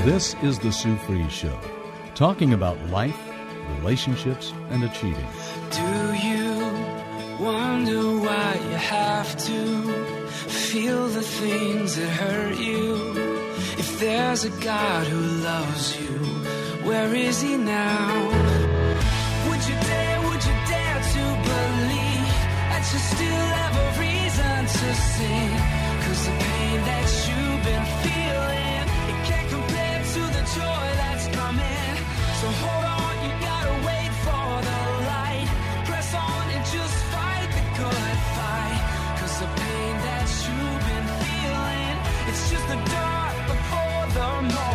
This is the Sue Fries Show, talking about life, relationships, and achieving. Do you wonder why you have to feel the things that hurt you? If there's a God who loves you, where is he now? Would you dare to believe that you still have a reason to sing? 'Cause the pain that you've been feeling, it can't compare to the joy that's coming. So hold on, you gotta wait for the light. Press on and just fight the good fight. 'Cause the pain that you've been feeling, it's just the dark before the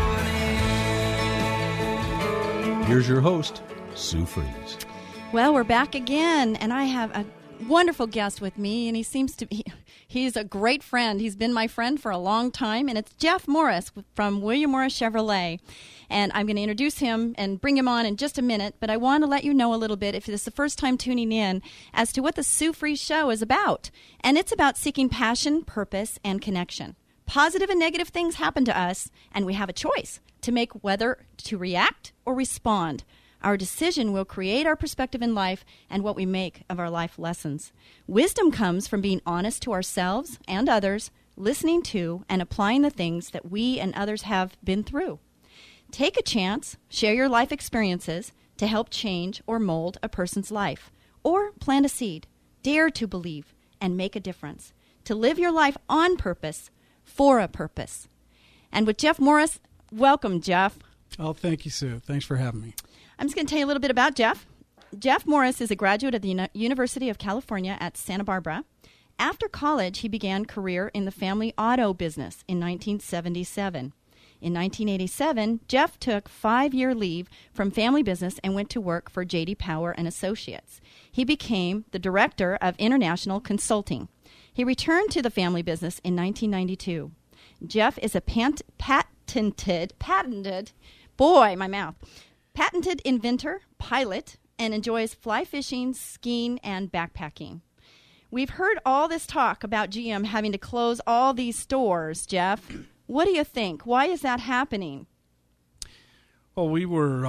morning. Here's your host, Sue Fries. Well, we're back again, and I have a wonderful guest with me, and he seems to be, he's a great friend. He's been my friend for a long time, and it's Jeff Morris from William Morris Chevrolet. And I'm going to introduce him and bring him on in just a minute, but I want to let you know a little bit, if this is the first time tuning in, as to what the Sue Fries Show is about. And it's about seeking passion, purpose, and connection. Positive and negative things happen to us, and we have a choice to make whether to react or respond. Our decision will create our perspective in life and what we make of our life lessons. Wisdom comes from being honest to ourselves and others, listening to and applying the things that we and others have been through. Take a chance, share your life experiences to help change or mold a person's life. Or plant a seed. Dare to believe and make a difference. To live your life on purpose, for a purpose. And with Jeff Morris, welcome, Jeff. Oh, thank you, Sue. Thanks for having me. I'm just going to tell you a little bit about Jeff. Jeff Morris is a graduate of the University of California at Santa Barbara. After college, he began career in the family auto business in 1977. In 1987, Jeff took 5-year leave from family business and went to work for J.D. Power and Associates. He became the director of international consulting. He returned to the family business in 1992. Jeff is a patented inventor, pilot, and enjoys fly fishing, skiing, and backpacking. We've heard all this talk about GM having to close all these stores, Jeff. What do you think? Why is that happening? Well, we were,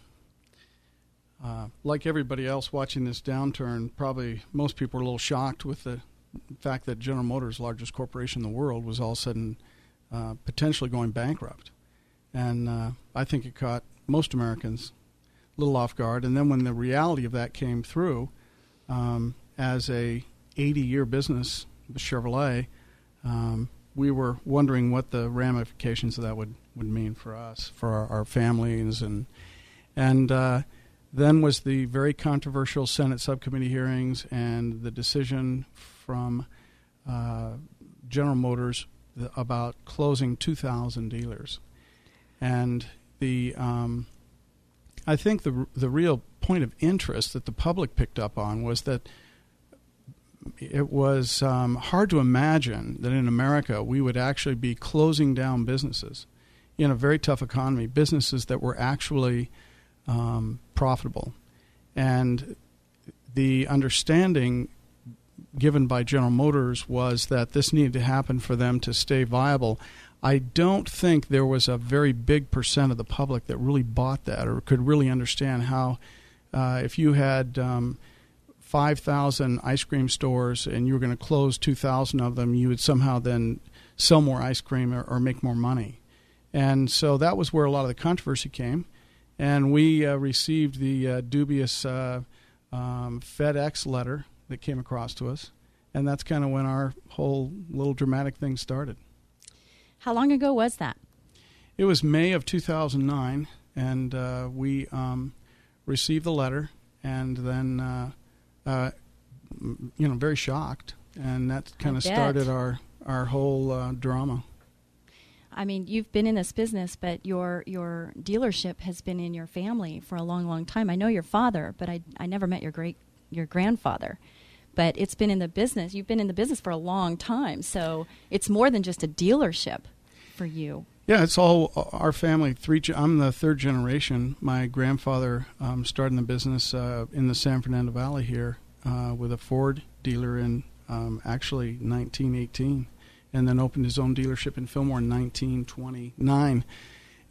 like everybody else watching this downturn, probably most people were a little shocked with the fact that General Motors, largest corporation in the world, was all of a sudden potentially going bankrupt. And I think it caught most Americans a little off guard. And then when the reality of that came through, as a 80-year business with Chevrolet, we were wondering what the ramifications of that would mean for us, for our families. And then was the very controversial Senate subcommittee hearings and the decision from General Motors about closing 2,000 dealers. And I think the real point of interest that the public picked up on was that it was hard to imagine that in America we would actually be closing down businesses in a very tough economy, businesses that were actually profitable. And the understanding given by General Motors was that this needed to happen for them to stay viable. I don't think there was a very big percent of the public that really bought that or could really understand how if you had 5,000 ice cream stores and you were going to close 2,000 of them, you would somehow then sell more ice cream or make more money. And so that was where a lot of the controversy came. And we received the dubious FedEx letter that came across to us. And that's kind of when our whole little dramatic thing started. How long ago was that? It was May of 2009, and we received the letter, and then, very shocked, and that kind of started our whole drama. I mean, you've been in this business, but your dealership has been in your family for a long, long time. I know your father, but I never met your grandfather. But it's been in the business. You've been in the business for a long time, so it's more than just a dealership for you. Yeah, it's all our family. I'm the third generation. My grandfather started in the business in the San Fernando Valley here with a Ford dealer in actually 1918, and then opened his own dealership in Fillmore in 1929.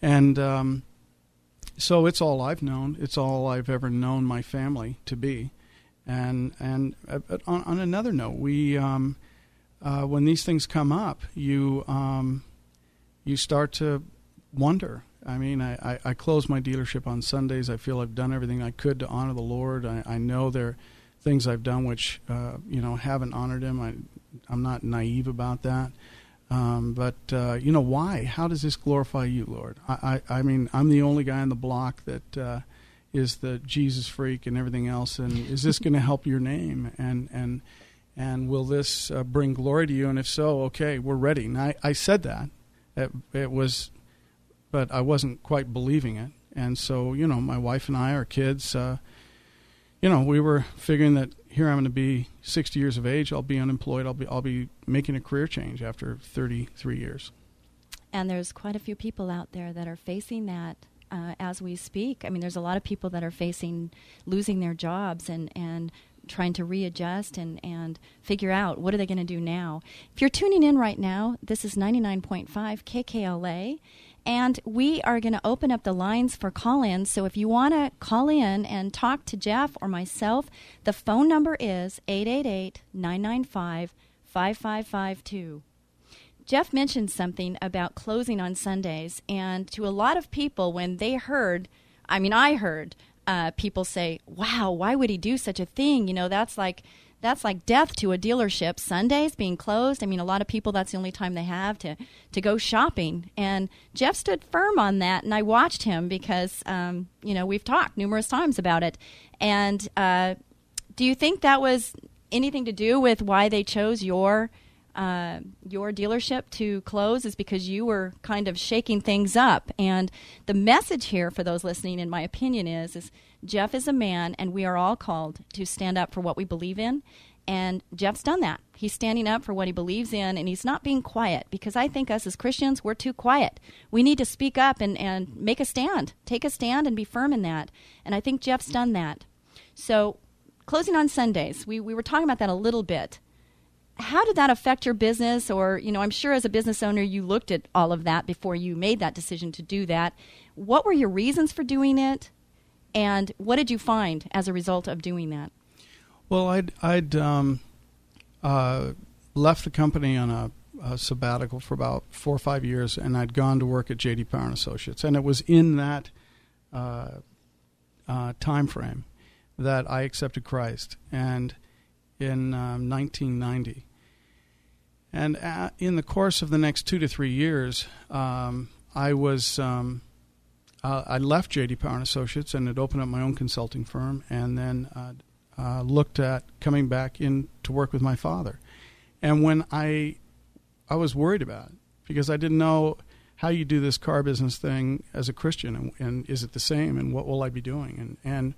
And so it's all I've known. It's all I've ever known my family to be. And on another note, we when these things come up, you start to wonder. I mean, I close my dealership on Sundays. I feel I've done everything I could to honor the Lord. I know there are things I've done which haven't honored Him. I'm not naive about that. But why? How does this glorify you, Lord? I mean, I'm the only guy on the block that is the Jesus freak and everything else. And is this going to help your name? And will this bring glory to you? And if so, okay, we're ready. And I said that. It was, but I wasn't quite believing it. And so, my wife and I, our kids, we were figuring that here I'm going to be 60 years of age. I'll be unemployed. I'll be making a career change after 33 years. And there's quite a few people out there that are facing that as we speak. I mean, there's a lot of people that are facing losing their jobs and trying to readjust and figure out what are they going to do now. If you're tuning in right now, this is 99.5 KKLA. And we are going to open up the lines for call-ins. So if you want to call in and talk to Jeff or myself, the phone number is 888-995-5552. Jeff mentioned something about closing on Sundays. And to a lot of people, when they heard, I heard people say, wow, why would he do such a thing? That's like death to a dealership. Sundays being closed. I mean, a lot of people, that's the only time they have to go shopping. And Jeff stood firm on that, and I watched him because, we've talked numerous times about it. And do you think that was anything to do with why they chose your dealership to close? Is because you were kind of shaking things up? And the message here for those listening, in my opinion, is Jeff is a man, and we are all called to stand up for what we believe in. And Jeff's done that. He's standing up for what he believes in, and he's not being quiet, because I think us as Christians, we're too quiet. We need to speak up and make a stand, take a stand and be firm in that. And I think Jeff's done that. So closing on Sundays, we were talking about that a little bit. How did that affect your business? Or, I'm sure as a business owner, you looked at all of that before you made that decision to do that. What were your reasons for doing it? And what did you find as a result of doing that? Well, I'd left the company on a sabbatical for about 4 or 5 years, and I'd gone to work at J.D. Power and Associates. And it was in that time frame that I accepted Christ, and in 1990. And in the course of the next 2 to 3 years, I left J.D. Power and Associates and had opened up my own consulting firm, and then looked at coming back in to work with my father. And when I was worried about it, because I didn't know how you do this car business thing as a Christian, and is it the same, and what will I be doing? And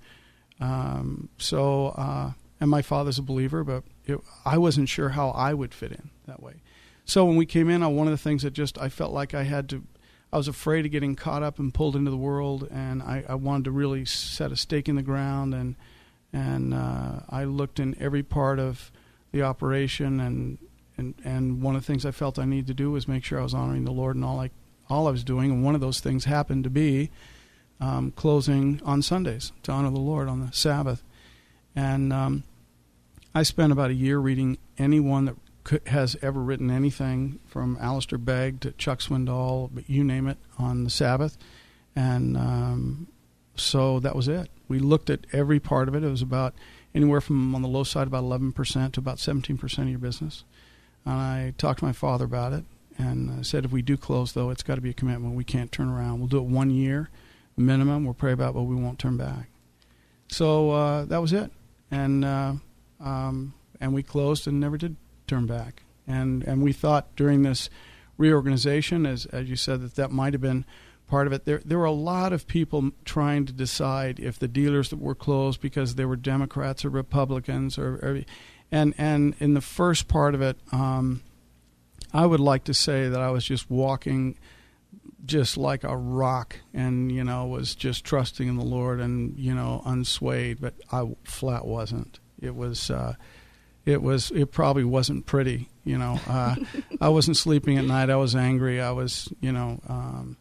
my father's a believer, but I wasn't sure how I would fit in that way. So when we came in, one of the things that I felt like I was afraid of getting caught up and pulled into the world, and I wanted to really set a stake in the ground, and I looked in every part of the operation, and one of the things I felt I needed to do was make sure I was honoring the Lord in all I was doing, and one of those things happened to be closing on Sundays to honor the Lord on the Sabbath. And I spent about a year reading anyone that has ever written anything, from Alistair Begg to Chuck Swindoll, but you name it, on the Sabbath. And so that was it. We looked at every part of it. It was about anywhere from, on the low side, about 11% to about 17% of your business. And I talked to my father about it, and I said, if we do close, though, it's got to be a commitment. We can't turn around. We'll do it 1 year minimum. We'll pray about it, but we won't turn back. So that was it. And we closed and never did turn back. And we thought during this reorganization, as you said, that might have been part of it. There were a lot of people trying to decide if the dealers that were closed because they were Democrats or Republicans, and in the first part of it, I would like to say that I was just walking just like a rock, and was just trusting in the Lord, and unswayed, but I flat wasn't. It probably wasn't pretty, I wasn't sleeping at night. I was angry. I was,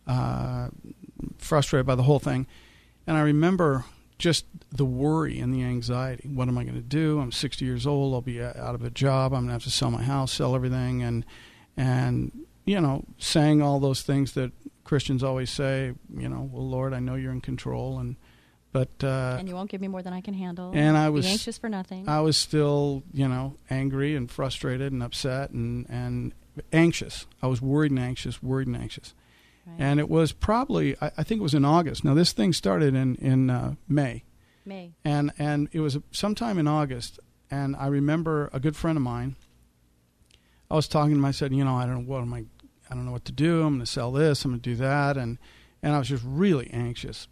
frustrated by the whole thing. And I remember just the worry and the anxiety. What am I going to do? I'm 60 years old. I'll be out of a job. I'm going to have to sell my house, sell everything, and saying all those things that Christians always say. Well, Lord, I know you're in control, and you won't give me more than I can handle. And I was anxious for nothing. I was still, angry and frustrated and upset and anxious. I was worried and anxious. Right. And it was probably, I think it was in August. Now, this thing started in May. And it was sometime in August. And I remember a good friend of mine, I was talking to him. I said, I don't know what to do. I'm going to sell this. I'm going to do that. And I was just really anxious.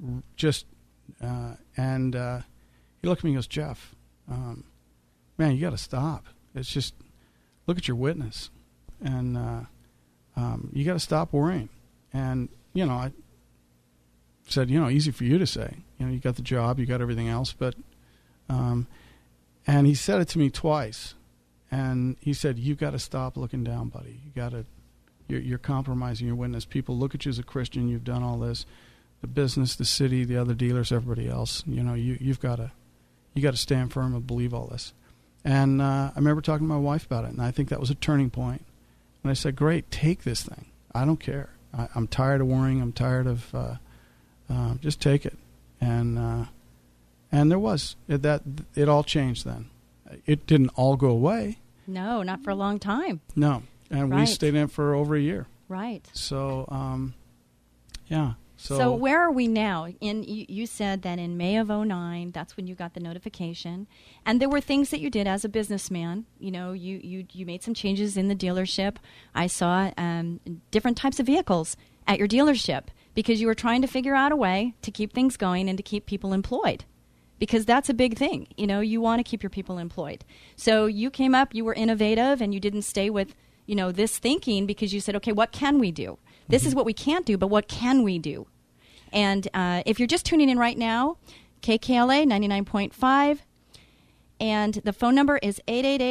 And he looked at me and goes, Jeff, man, you got to stop. It's just, look at your witness. And you got to stop worrying. And, I said, easy for you to say. You got the job, you got everything else. But, and he said it to me twice. And he said, you've got to stop looking down, buddy. You're compromising your witness. People look at you as a Christian. You've done all this. The business, the city, the other dealers, everybody else. You've got to stand firm and believe all this. And I remember talking to my wife about it, and I think that was a turning point. And I said, great, take this thing. I don't care. I'm tired of worrying. I'm tired of just take it. And there was that. It all changed then. It didn't all go away. No, not for a long time. No, and we stayed in it for over a year. Right. So, yeah. So where are we now? You said that in May of 2009, that's when you got the notification. And there were things that you did as a businessman. You made some changes in the dealership. I saw different types of vehicles at your dealership because you were trying to figure out a way to keep things going and to keep people employed. Because that's a big thing. You want to keep your people employed. So you came up, you were innovative, and you didn't stay with, this thinking because you said, okay, what can we do? This is what we can't do, but what can we do? And if you're just tuning in right now, KKLA 99.5, and the phone number is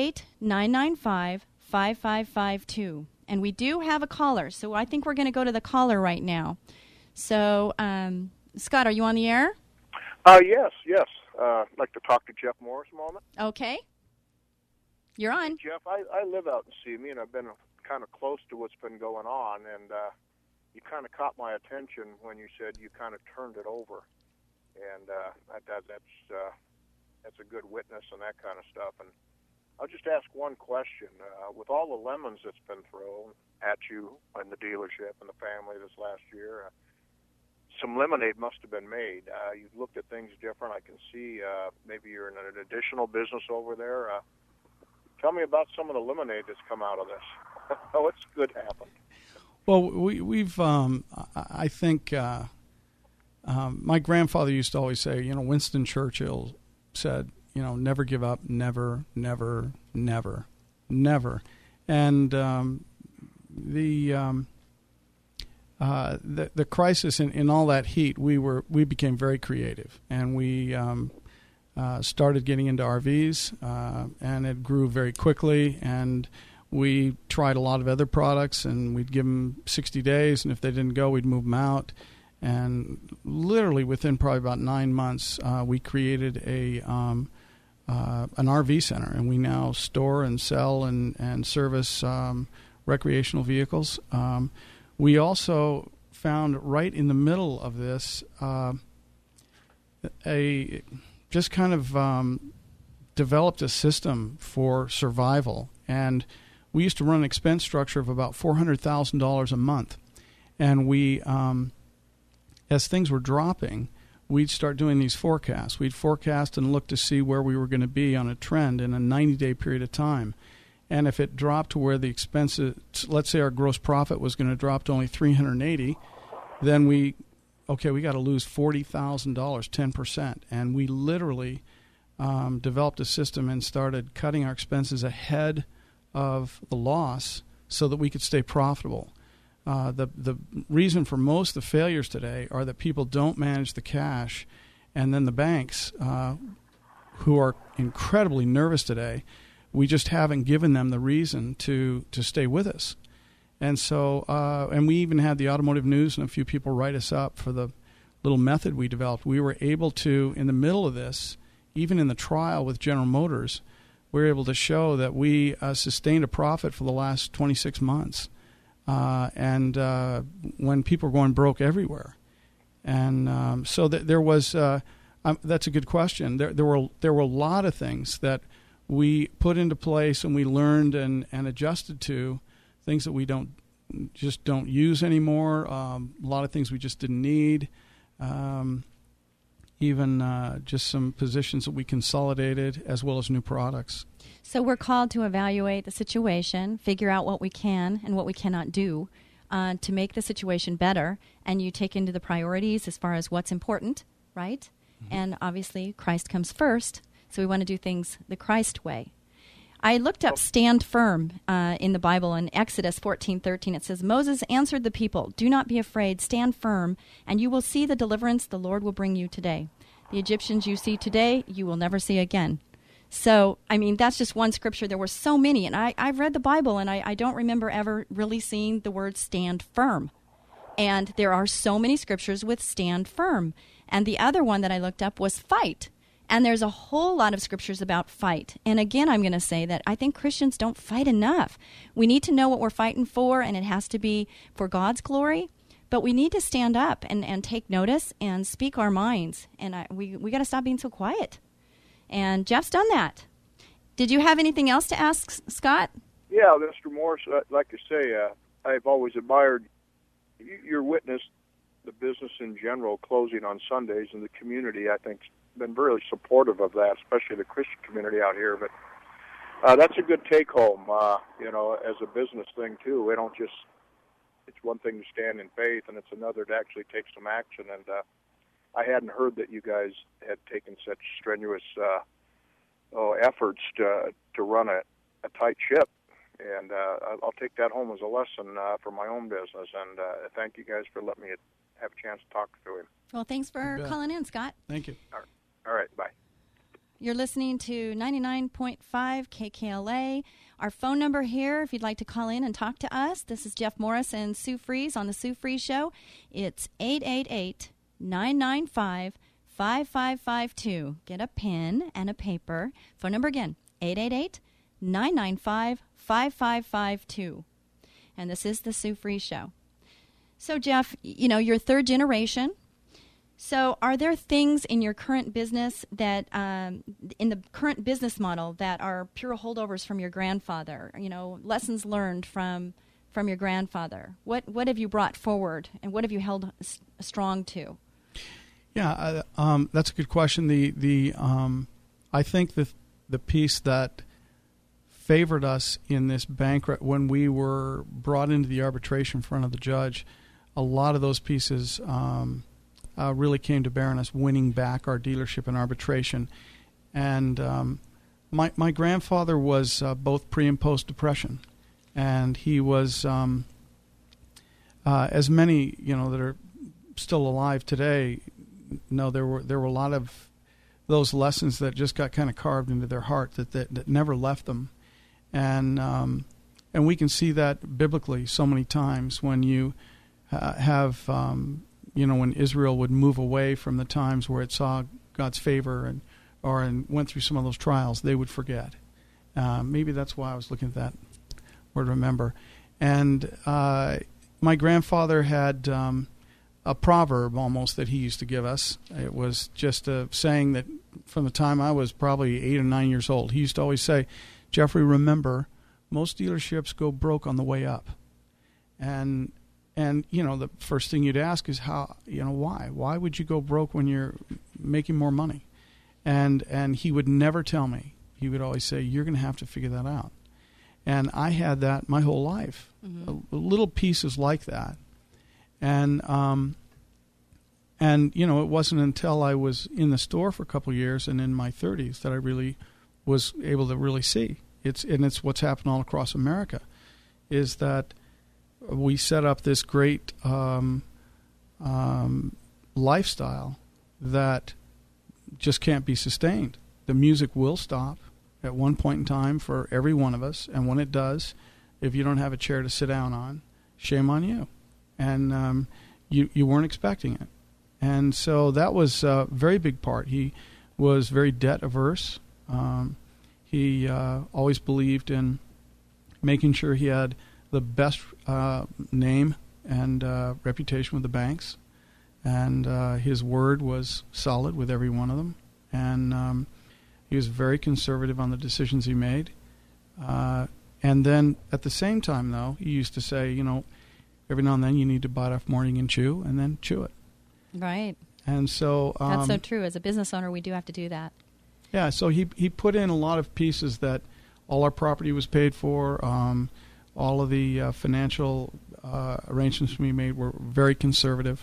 888-995-5552. And we do have a caller, so I think we're going to go to the caller right now. So, Scott, are you on the air? Yes. I'd like to talk to Jeff Morris a moment. Okay. You're on. Hey, Jeff, I live out in Simi, and I've been kind of close to what's been going on, and you kind of caught my attention when you said you kind of turned it over, and that's a good witness and that kind of stuff. And I'll just ask one question. With all the lemons that's been thrown at you and the dealership and the family this last year, some lemonade must have been made. You've looked at things different. I can see maybe you're in an additional business over there. Tell me about some of the lemonade that's come out of this. What's good happened? Well, we've I think my grandfather used to always say, Winston Churchill said, never give up, never, never, never, never. And the crisis in all that heat, we became very creative, and we started getting into RVs, and it grew very quickly, and we tried a lot of other products, and we'd give them 60 days, and if they didn't go, we'd move them out. And literally within probably about 9 months, we created an RV center, and we now store and sell and service recreational vehicles. We also found right in the middle of this developed a system for survival, and we used to run an expense structure of about $400,000 a month. And we, as things were dropping, we'd start doing these forecasts. We'd forecast and look to see where we were going to be on a trend in a 90-day period of time. And if it dropped to where the expenses, let's say our gross profit was going to drop to only $380, then we got to lose $40,000, 10%. And we literally developed a system and started cutting our expenses ahead of the loss so that we could stay profitable. The reason for most of the failures today are that people don't manage the cash, and then the banks, who are incredibly nervous today, we just haven't given them the reason to stay with us. And so, and we even had the Automotive News and a few people write us up for the little method we developed. We were able to, in the middle of this, even in the trial with General Motors, we were able to show that we sustained a profit for the last 26 months. And when people were going broke everywhere. And so there was, that's a good question. There were a lot of things that we put into place and we learned and adjusted to, things that we don't use anymore. A lot of things we just didn't need. Even just some positions that we consolidated, as well as new products. So we're called to evaluate the situation, figure out what we can and what we cannot do to make the situation better. And you take into the priorities as far as what's important, right? Mm-hmm. And obviously Christ comes first, so we want to do things the Christ way. I looked up stand firm in the Bible in Exodus 14:13. It says, Moses answered the people, "Do not be afraid, stand firm, and you will see the deliverance the Lord will bring you today. The Egyptians you see today, you will never see again." So, I mean, that's just one scripture. There were so many, and I've read the Bible, and I don't remember ever really seeing the word stand firm. And there are so many scriptures with stand firm. And the other one that I looked up was fight. And there's a whole lot of scriptures about fight. And again, I'm going to say that I think Christians don't fight enough. We need to know what we're fighting for, and it has to be for God's glory. But we need to stand up and take notice and speak our minds. And we got to stop being so quiet. And Jeff's done that. Did you have anything else to ask, Scott? Yeah, Mr. Morris, like you say, I've always admired your witness, the business in general, closing on Sundays, and the community, I think, been really supportive of that, especially the Christian community out here. But that's a good take-home, as a business thing, too. We don't just, it's one thing to stand in faith, and it's another to actually take some action. And I hadn't heard that you guys had taken such strenuous efforts to run a tight ship. And I'll take that home as a lesson for my own business. And thank you guys for letting me have a chance to talk to him. Well, thanks for calling in, Scott. Thank you. All right, bye. You're listening to 99.5 KKLA. Our phone number here, if you'd like to call in and talk to us, this is Jeff Morris and Sue Fries on The Sue Fries Show. It's 888-995-5552. Get a pen and a paper. Phone number again, 888-995-5552. And this is The Sue Fries Show. So, Jeff, you're third generation. So are there things in your current business that, in the current business model, that are pure holdovers from your grandfather, lessons learned from your grandfather? What have you brought forward, and what have you held strong to? Yeah, that's a good question. I think the piece that favored us in this bankruptcy, when we were brought into the arbitration in front of the judge, a lot of those pieces really came to bear on us winning back our dealership in arbitration. And my grandfather was both pre- and post-depression. And he was, as many, that are still alive today, there were a lot of those lessons that just got kind of carved into their heart that never left them. And we can see that biblically so many times when you have... when Israel would move away from the times where it saw God's favor and went through some of those trials, they would forget. Maybe that's why I was looking at that word remember. And my grandfather had a proverb almost that he used to give us. It was just a saying that from the time I was probably 8 or 9 years old. He used to always say, "Jeffrey, remember, most dealerships go broke on the way up." And the first thing you'd ask is why? Why would you go broke when you're making more money? And he would never tell me. He would always say, "You're going to have to figure that out." And I had that my whole life, little pieces like that. And it wasn't until I was in the store for a couple of years and in my 30s that I really was able to really see. It's what's happened all across America, is that we set up this great lifestyle that just can't be sustained. The music will stop at one point in time for every one of us, and when it does, if you don't have a chair to sit down on, shame on you. And you weren't expecting it. And so that was a very big part. He was very debt averse. He always believed in making sure he had the best name and reputation with the banks. And his word was solid with every one of them. And he was very conservative on the decisions he made. And then at the same time, though, he used to say, every now and then you need to bite off morning and chew, and then chew it. Right. And so that's so true. As a business owner, we do have to do that. Yeah, so he put in a lot of pieces that all our property was paid for. All of the financial arrangements we made were very conservative.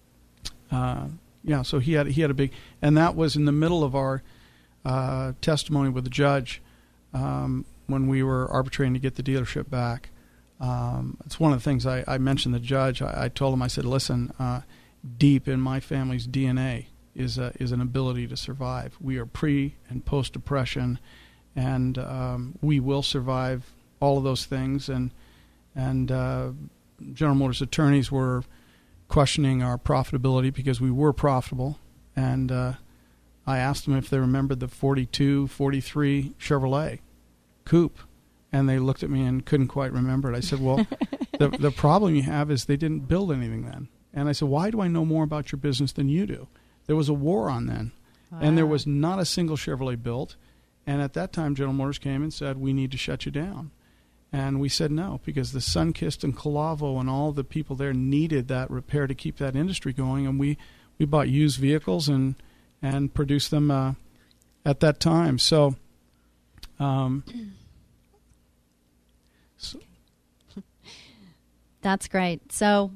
So he had a big, and that was in the middle of our testimony with the judge when we were arbitrating to get the dealership back. It's one of the things I mentioned the judge. I told him, I said, listen, deep in my family's DNA is an ability to survive. We are pre and post depression, and we will survive all of those things. And General Motors attorneys were questioning our profitability because we were profitable. And I asked them if they remembered the 42, 43 Chevrolet Coupe. And they looked at me and couldn't quite remember it. I said, well, the problem you have is they didn't build anything then. And I said, why do I know more about your business than you do? There was a war on then. Wow. And there was not a single Chevrolet built. And at that time, General Motors came and said, we need to shut you down. And we said no, because the Sunkist and Calavo and all the people there needed that repair to keep that industry going. And we bought used vehicles and produced them at that time. So... That's great. So,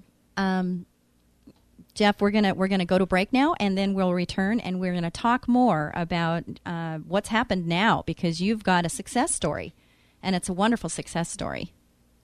Jeff, we're gonna go to break now, and then we'll return, and we're gonna talk more about what's happened now, because you've got a success story, and it's a wonderful success story.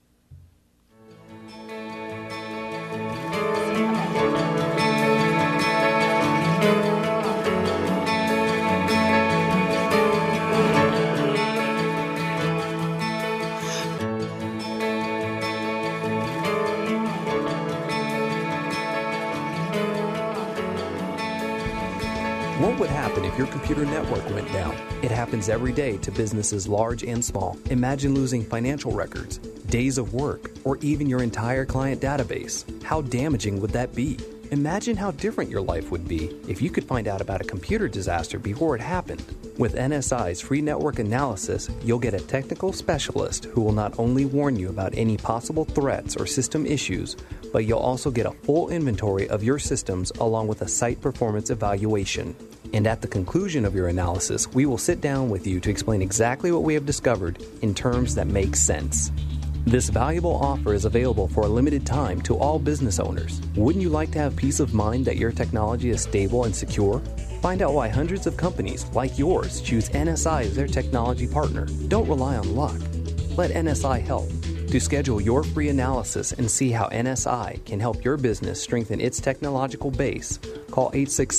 What would happen if your computer network went down? It happens every day to businesses large and small. Imagine losing financial records, days of work, or even your entire client database. How damaging would that be? Imagine how different your life would be if you could find out about a computer disaster before it happened. With NSI's free network analysis, you'll get a technical specialist who will not only warn you about any possible threats or system issues, but you'll also get a full inventory of your systems along with a site performance evaluation. And at the conclusion of your analysis, we will sit down with you to explain exactly what we have discovered in terms that make sense. This valuable offer is available for a limited time to all business owners. Wouldn't you like to have peace of mind that your technology is stable and secure? Find out why hundreds of companies like yours choose NSI as their technology partner. Don't rely on luck. Let NSI help. To schedule your free analysis and see how NSI can help your business strengthen its technological base, call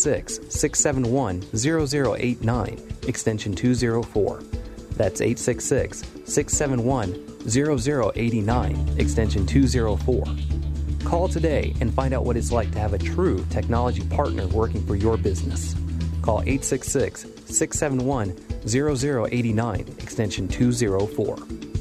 866-671-0089, extension 204. That's 866-671-0089, extension 204. Call today and find out what it's like to have a true technology partner working for your business. Call 866-671-0089, extension 204.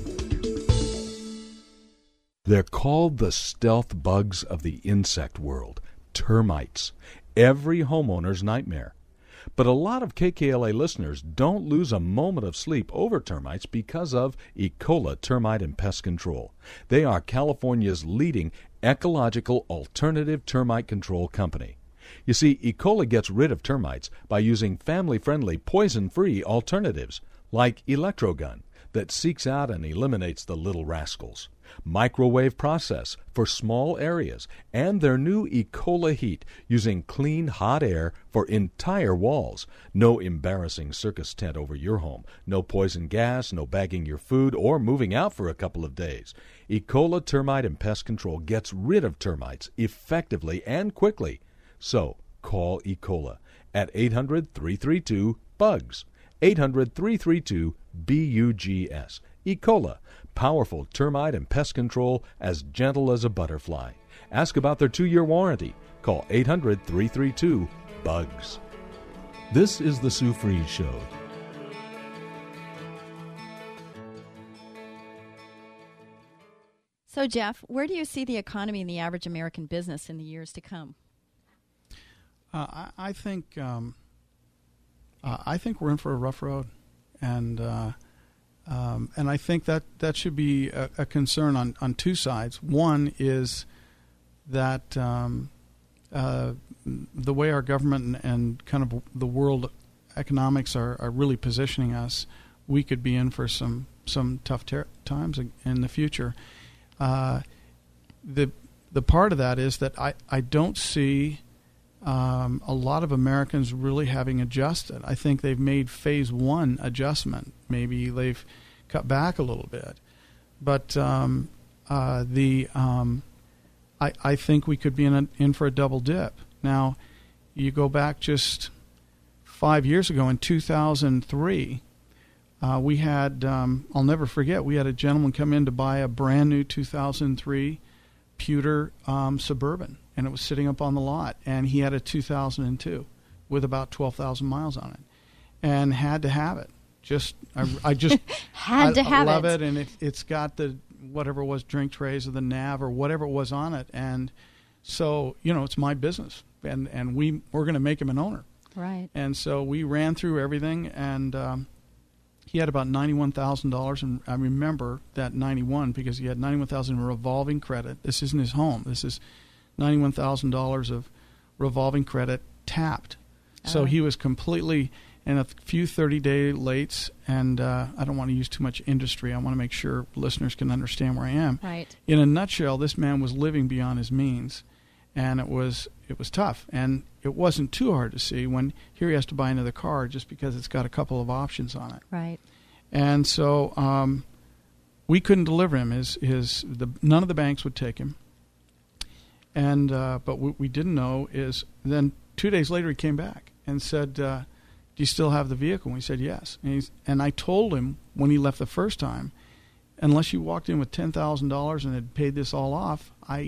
They're called the stealth bugs of the insect world, termites, every homeowner's nightmare. But a lot of KKLA listeners don't lose a moment of sleep over termites because of Ecola Termite and Pest Control. They are California's leading ecological alternative termite control company. You see, Ecola gets rid of termites by using family-friendly, poison-free alternatives, like Electrogun, that seeks out and eliminates the little rascals, microwave process for small areas, and their new Ecola Heat, using clean hot air for entire walls. No embarrassing circus tent over your home, no poison gas, no bagging your food or moving out for a couple of days. Ecola Termite and Pest Control gets rid of termites effectively and quickly. So call Ecola at 800-332-BUGS. 800-332-BUGS. Ecola, Powerful termite and pest control as gentle as a butterfly. Ask about their 2-year warranty. Call 800-332-BUGS. This is the Sue Fries Show. So, Jeff, where do you see the economy and the average American business in the years to come? I think we're in for a rough road, and I think that should be a concern on two sides. One is that the way our government and kind of the world economics are really positioning us, we could be in for some tough times in the future. The part of that is that I don't see a lot of Americans really having adjusted. I think they've made phase one adjustment. Maybe they've cut back a little bit, but I think we could be in for a double dip. Now, you go back just 5 years ago in 2003. We had, I'll never forget, we had a gentleman come in to buy a brand new 2003 pewter Suburban, and it was sitting up on the lot. And he had a 2002 with about 12,000 miles on it, and had to have it. I just had to have it. I love it, and it's got the whatever it was, drink trays or the nav or whatever it was on it, and so it's my business, and we're going to make him an owner, right? And so we ran through everything, and he had about $91,000, and I remember that 91 because he had $91,000 in revolving credit. This isn't his home. This is $91,000 of revolving credit tapped. So he was completely in a few 30-day lates, and I don't want to use too much industry. I want to make sure listeners can understand where I am. Right. In a nutshell, this man was living beyond his means, and it was tough. And it wasn't too hard to see when here he has to buy another car just because it's got a couple of options on it. Right. And so we couldn't deliver him. None of the banks would take him. And but what we didn't know is then 2 days later he came back and said, do you still have the vehicle? And we said yes. And I told him when he left the first time, unless you walked in with $10,000 and had paid this all off, I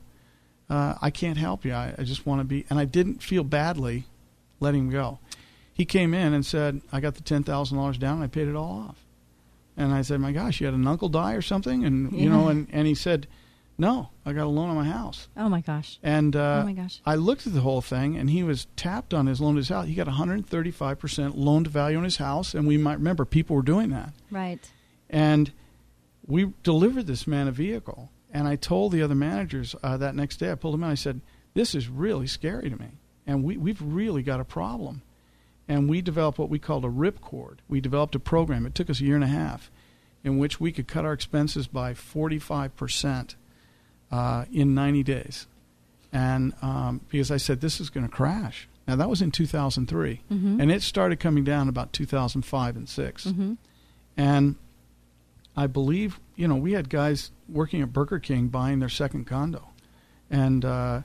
can't help you. I just want to be, and I didn't feel badly letting him go. He came in and said, I got the $10,000 down and I paid it all off. And I said, my gosh, you had an uncle die or something? And, and he said, no, I got a loan on my house. Oh my gosh. And oh my gosh. I looked at the whole thing, and he was tapped on his loan to his house. He got 135% loan to value on his house, and we might remember people were doing that. Right. And we delivered this man a vehicle. And I told the other managers that next day, I pulled them in, I said, this is really scary to me. And we've really got a problem. And we developed what we called a ripcord. We developed a program. It took us a year and a half in which we could cut our expenses by 45% in 90 days. And because I said, this is going to crash. Now, that was in 2003. Mm-hmm. And it started coming down about 2005 and 6. Mm-hmm. And I believe, we had guys working at Burger King buying their second condo. And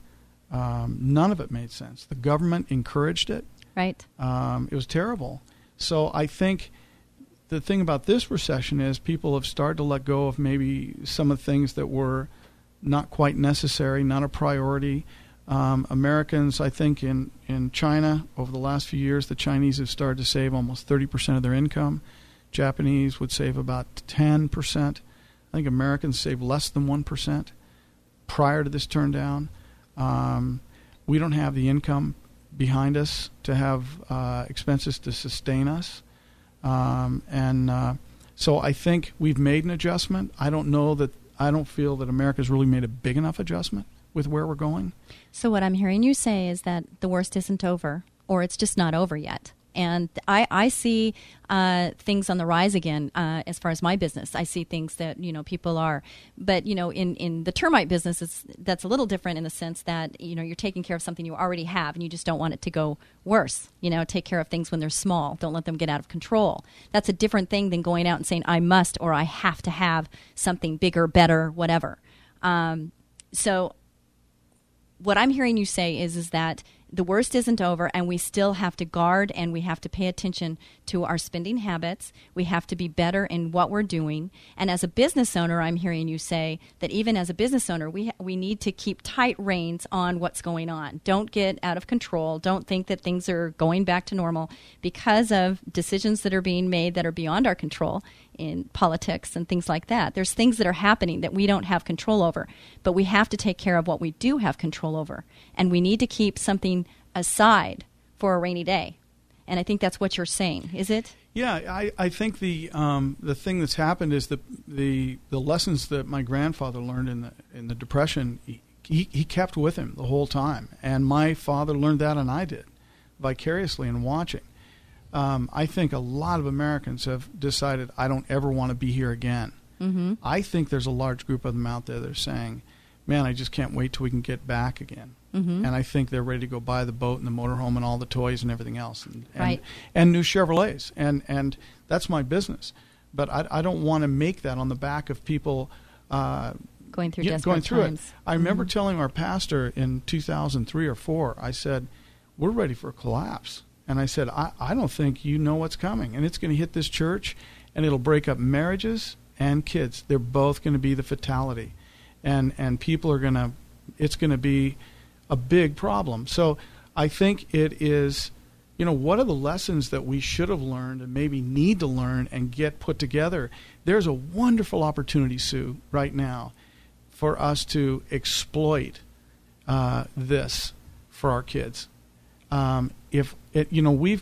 none of it made sense. The government encouraged it. Right. It was terrible. So I think the thing about this recession is people have started to let go of maybe some of the things that were not quite necessary, not a priority. Americans, I think, in China, over the last few years, the Chinese have started to save almost 30% of their income. Japanese would save about 10%. I think Americans save less than 1% prior to this turn down. We don't have the income behind us to have expenses to sustain us. So I think we've made an adjustment. I don't feel that America's really made a big enough adjustment with where we're going. So what I'm hearing you say is that the worst isn't over, or it's just not over yet. And I see things on the rise again as far as my business. I see things that, people are. But, in the termite business, that's a little different in the sense that, you're taking care of something you already have and you just don't want it to go worse. Take care of things when they're small. Don't let them get out of control. That's a different thing than going out and saying, I must or I have to have something bigger, better, whatever. So what I'm hearing you say is that the worst isn't over, and we still have to guard and we have to pay attention to our spending habits. We have to be better in what we're doing. And as a business owner, I'm hearing you say that even as a business owner, we need to keep tight reins on what's going on. Don't get out of control. Don't think that things are going back to normal because of decisions that are being made that are beyond our control in politics and things like that. There's things that are happening that we don't have control over, but we have to take care of what we do have control over. And we need to keep something aside for a rainy day. And I think that's what you're saying, is it? Yeah, I think the thing that's happened is the lessons that my grandfather learned in the Depression, he kept with him the whole time. And my father learned that, and I did, vicariously in watching. I think a lot of Americans have decided, I don't ever want to be here again. Mm-hmm. I think there's a large group of them out there that are saying, man, I just can't wait till we can get back again. Mm-hmm. And I think they're ready to go buy the boat and the motorhome and all the toys and everything else. And new Chevrolets. And that's my business. But I don't want to make that on the back of people going through desperate times. It. I remember telling our pastor in 2003 or 4, I said, we're ready for a collapse. And I said, I don't think you know what's coming. And it's going to hit this church, and it'll break up marriages and kids. They're both going to be the fatality. And people are going to, it's going to be a big problem. So I think it is, what are the lessons that we should have learned and maybe need to learn and get put together? There's a wonderful opportunity, Sue, right now for us to exploit this for our kids. If it,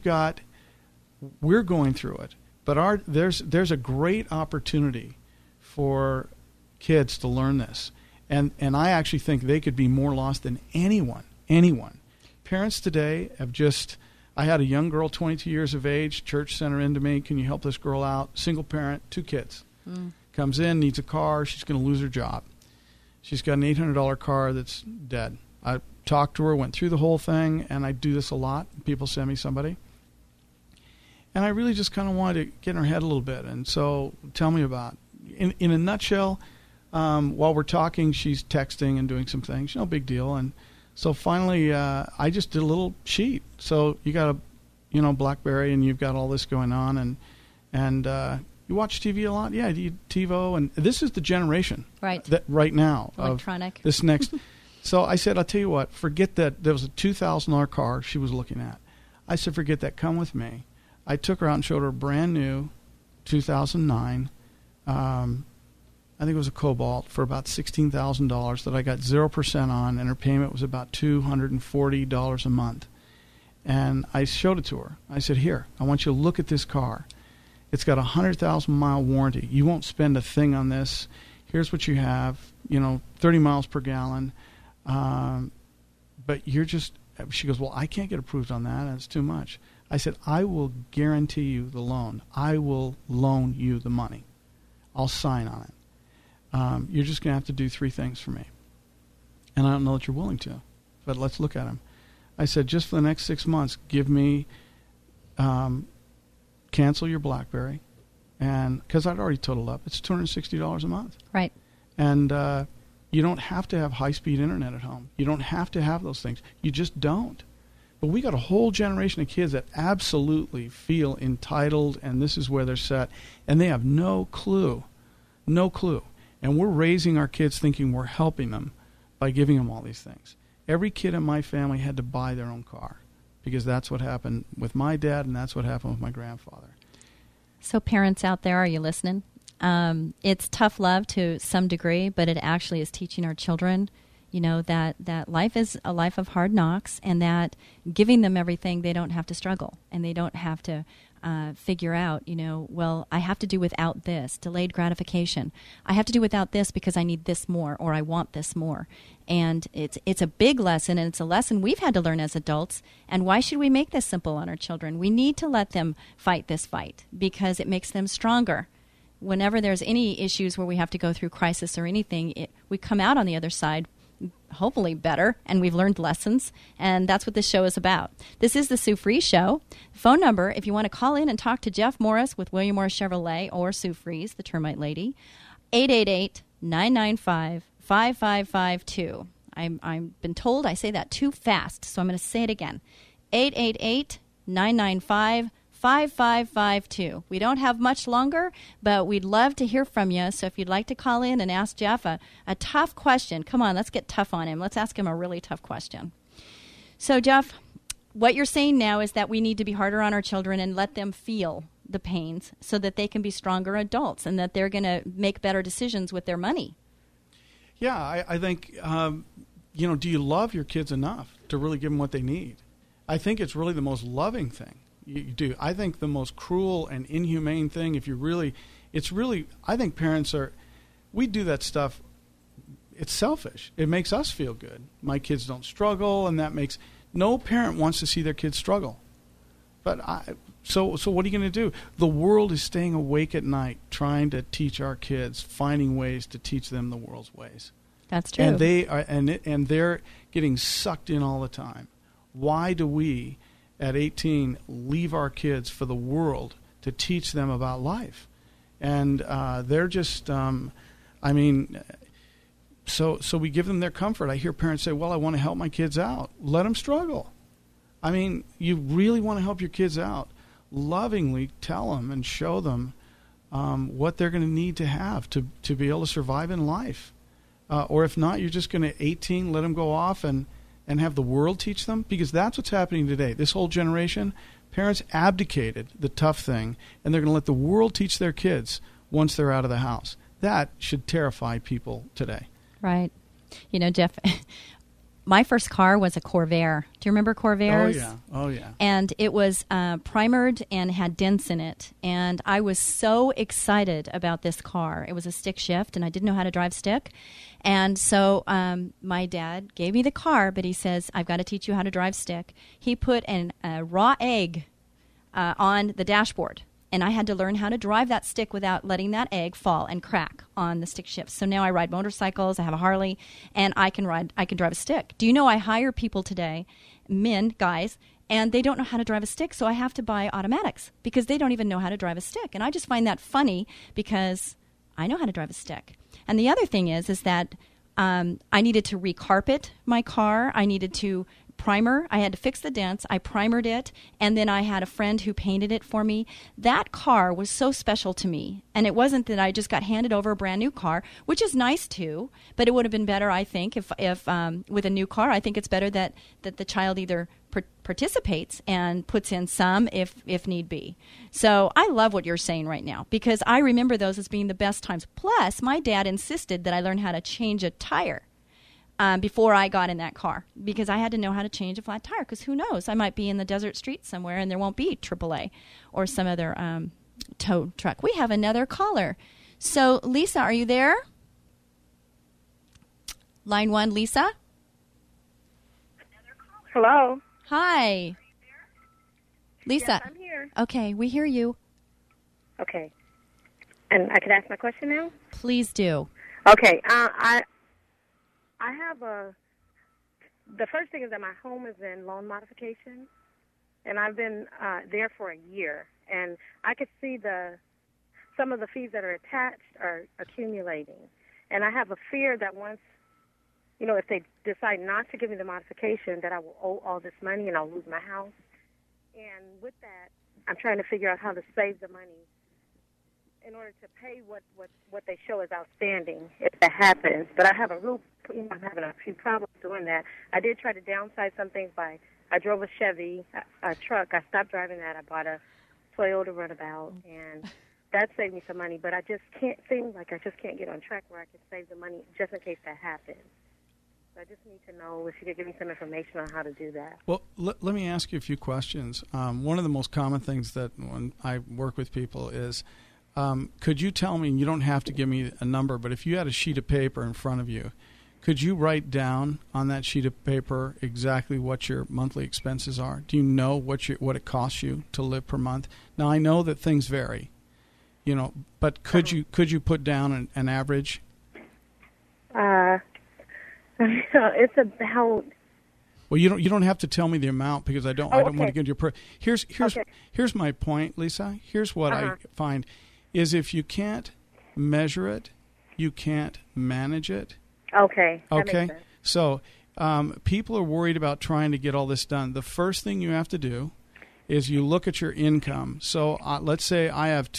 we're going through it, but there's a great opportunity for kids to learn this, and I actually think they could be more lost than anyone. Parents today have I had a young girl, 22 years of age, church center into me. Can you help this girl out? Single parent, 2 kids. Comes in, needs a car. She's going to lose her job. She's got an $800 car that's dead. I talked to her, went through the whole thing, and I do this a lot. People send me somebody. And I really just kind of wanted to get in her head a little bit. And so tell me about, in a nutshell, while we're talking, she's texting and doing some things. No big deal. And so finally, I just did a little sheet. So you got a, BlackBerry, and you've got all this going on, and you watch TV a lot? Yeah, you TiVo, and this is the generation right now electronic. Of this next. So I said, I'll tell you what, forget that. There was a $2,000 car she was looking at. I said, forget that. Come with me. I took her out and showed her a brand new 2009. I think it was a Cobalt for about $16,000 that I got 0% on, and her payment was about $240 a month. And I showed it to her. I said, here, I want you to look at this car. It's got a 100,000-mile warranty. You won't spend a thing on this. Here's what you have, 30 miles per gallon. But she goes, well, I can't get approved on that. That's too much. I said, I will guarantee you the loan. I will loan you the money. I'll sign on it. You're just going to have to do 3 things for me. And I don't know that you're willing to, but let's look at them. I said, just for the next 6 months, give me, cancel your BlackBerry. And because I'd already totaled up, it's $260 a month. Right. And you don't have to have high-speed internet at home. You don't have to have those things. You just don't. But we got a whole generation of kids that absolutely feel entitled, and this is where they're set, and they have no clue. And we're raising our kids thinking we're helping them by giving them all these things. Every kid in my family had to buy their own car because that's what happened with my dad, and that's what happened with my grandfather. So parents out there, are you listening? It's tough love to some degree, but it actually is teaching our children, that life is a life of hard knocks, and that giving them everything, they don't have to struggle, and they don't have to figure out, well, I have to do without this, delayed gratification. I have to do without this because I need this more, or I want this more. And it's a big lesson, and it's a lesson we've had to learn as adults. And why should we make this simple on our children? We need to let them fight this fight because it makes them stronger. Whenever there's any issues where we have to go through crisis or anything, we come out on the other side hopefully better, and we've learned lessons, and that's what this show is about. This is the Sue Fries Show. Phone number, if you want to call in and talk to Jeff Morris with William Morris Chevrolet or Sue Fries, the Termite Lady, 888-995-5552. I've been told I say that too fast, so I'm going to say it again. 888-995-5552. We don't have much longer, but we'd love to hear from you. So if you'd like to call in and ask Jeff a tough question, come on, let's get tough on him. Let's ask him a really tough question. So, Jeff, what you're saying now is that we need to be harder on our children and let them feel the pains so that they can be stronger adults and that they're going to make better decisions with their money. Yeah, I think, do you love your kids enough to really give them what they need? I think it's really the most loving thing you do. I think the most cruel and inhumane thing, I think parents we do that stuff. It's selfish. It makes us feel good. My kids don't struggle, and no parent wants to see their kids struggle. But so what are you going to do? The world is staying awake at night trying to teach our kids, finding ways to teach them the world's ways. That's true. And they're getting sucked in all the time. Why do we, at 18, leave our kids for the world to teach them about life? And they're just, So we give them their comfort. I hear parents say, well, I want to help my kids out. Let them struggle. I mean, you really want to help your kids out. Lovingly tell them and show them what they're going to need to have to be able to survive in life. Or if not, you're just going to, 18, let them go off and have the world teach them. Because that's what's happening today. This whole generation, parents abdicated the tough thing, and they're going to let the world teach their kids once they're out of the house. That should terrify people today. Right. You know, Jeff, my first car was a Corvair. Do you remember Corvairs? Oh, yeah. And it was primered and had dents in it. And I was so excited about this car. It was a stick shift, and I didn't know how to drive stick. And so my dad gave me the car, but he says, I've got to teach you how to drive stick. He put a raw egg on the dashboard. And I had to learn how to drive that stick without letting that egg fall and crack on the stick shift. So now I ride motorcycles, I have a Harley, and I can drive a stick. Do you know I hire people today, guys, and they don't know how to drive a stick, so I have to buy automatics because they don't even know how to drive a stick. And I just find that funny because I know how to drive a stick. And the other thing is that I needed to recarpet my car. I needed to primer. I had to fix the dents. I primered it, and then I had a friend who painted it for me. That car was so special to me, and it wasn't that I just got handed over a brand new car, which is nice too, but it would have been better, I think, if with a new car, I think it's better that the child either participates and puts in some if need be. So I love what you're saying right now because I remember those as being the best times. Plus, my dad insisted that I learn how to change a tire before I got in that car because I had to know how to change a flat tire because who knows, I might be in the desert streets somewhere and there won't be AAA or some other tow truck. We have another caller. So, Lisa, are you there? Line 1, Lisa? Hello. Hi. Lisa. Yes, I'm here. Okay, we hear you. Okay. And I could ask my question now? Please do. Okay. I have the first thing is that my home is in loan modification, and I've been there for a year, and I could see some of the fees that are attached are accumulating, and I have a fear that once, if they decide not to give me the modification, that I will owe all this money and I'll lose my house, and with that, I'm trying to figure out how to save the money in order to pay what they show as outstanding if that happens. But I'm having a few problems doing that. I did try to downsize some things I drove a Chevy, a truck. I stopped driving that. I bought a Toyota Runabout, and that saved me some money. But I just can't get on track where I can save the money just in case that happens. So I just need to know if you could give me some information on how to do that. Well, let me ask you a few questions. One of the most common things that when I work with people is, could you tell me, and you don't have to give me a number, but if you had a sheet of paper in front of you, could you write down on that sheet of paper exactly what your monthly expenses are? Do you know what it costs you to live per month? Now, I know that things vary, but could you put down an average? It's about. Well, you don't have to tell me the amount because I don't want to get your. Here's my point, Lisa. Here's what I find is if you can't measure it, you can't manage it. Okay. Okay. So people are worried about trying to get all this done. The first thing you have to do is you look at your income. So let's say I have